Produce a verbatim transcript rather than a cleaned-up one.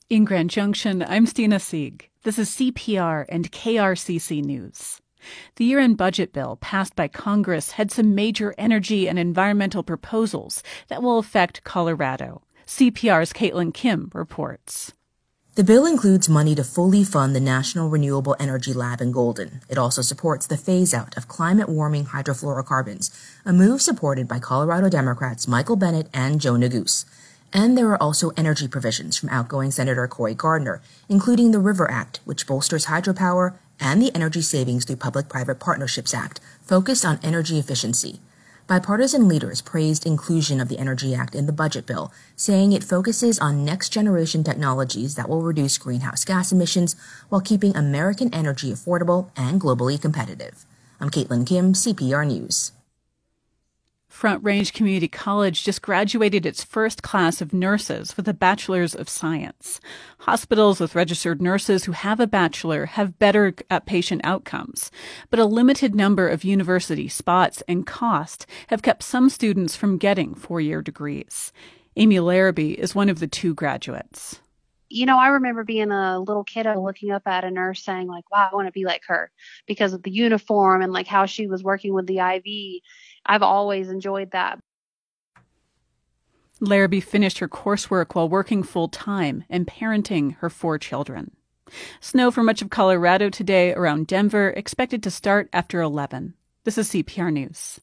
In Grand Junction, I'm Stina Sieg. This is C P R and K R C C News. The year-end budget bill passed by Congress had some major energy and environmental proposals that will affect Colorado. C P R's Caitlin Kim reports. The bill includes money to fully fund the National Renewable Energy Lab in Golden. It also supports the phase-out of climate-warming hydrofluorocarbons, a move supported by Colorado Democrats Michael Bennet and Joe Neguse. And there are also energy provisions from outgoing Senator Cory Gardner, including the River Act, which bolsters hydropower, and the Energy Savings Through Public-Private Partnerships Act, focused on energy efficiency. Bipartisan leaders praised inclusion of the Energy Act in the budget bill, saying it focuses on next-generation technologies that will reduce greenhouse gas emissions while keeping American energy affordable and globally competitive. I'm Caitlin Kim, C P R News. Front Range Community College just graduated its first class of nurses with a Bachelor's of Science. Hospitals with registered nurses who have a bachelor have better patient outcomes, but a limited number of university spots and cost have kept some students from getting four-year degrees. Amy Larrabee is one of the two graduates. You know, I remember being a little kiddo looking up at a nurse saying, like, wow, I want to be like her because of the uniform and like how she was working with the I V. I've always enjoyed that. Larrabee finished her coursework while working full-time and parenting her four children. Snow for much of Colorado today around Denver, expected to start after eleven. This is C P R News.